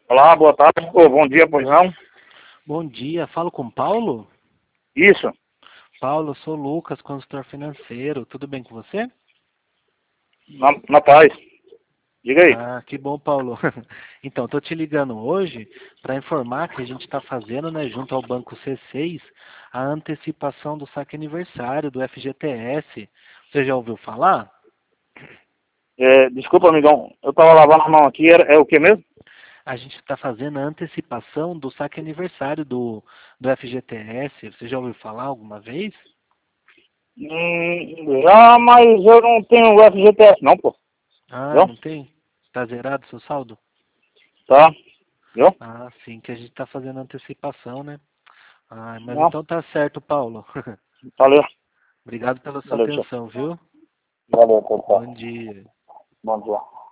Olá, boa tarde. Ô, bom dia, pois não? Bom dia, falo com Paulo? Isso, Paulo, eu sou Lucas, consultor financeiro. Tudo bem com você? na paz. Diga aí. Ah, que bom, Paulo. Então, estou te ligando hoje para informar que a gente está fazendo, né, junto ao Banco C6, a antecipação do saque aniversário do FGTS. Você já ouviu falar? Desculpa, amigão. Eu tava lavando a mão aqui. É o que mesmo? A gente está fazendo a antecipação do saque aniversário do FGTS. Você já ouviu falar alguma vez? Já, mas eu não tenho FGTS não, pô. Ah, Viu? não tem? Está zerado seu saldo? Tá? Viu? Ah, sim, que a gente está fazendo antecipação, né? Ah, mas Não. então tá certo, Paulo. Valeu. Obrigado pela sua Valeu, tchau. atenção, viu? Valeu, tchau, Bom tchau. dia. Bom dia.